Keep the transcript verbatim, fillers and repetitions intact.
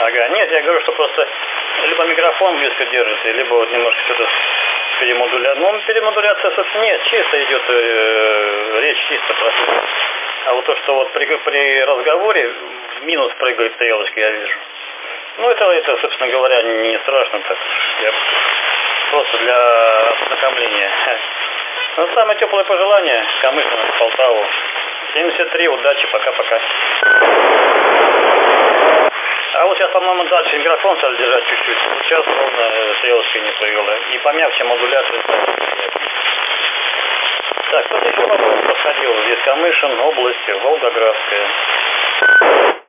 Ага, нет, я говорю, что просто либо микрофон близко держите, либо вот немножко что-то перемодуляция. Ну, перемодуляция, собственно, нет, чисто идет, э, речь чисто про... А вот то, что вот при, при разговоре в минус прыгает стрелочки, я вижу. Ну, это, это, собственно говоря, не страшно так. Я просто для ознакомления. Ну, самое теплое пожелание, Камышин, Полтаву. семьдесят три, удачи, пока-пока. А вот сейчас, по-моему, дальше микрофон стали держать чуть-чуть. Сейчас ровно стрелочка не прыгала. И помягче модуляция. Так, кто-то еще вопрос подходил. Здесь Камышин, область Волгоградская.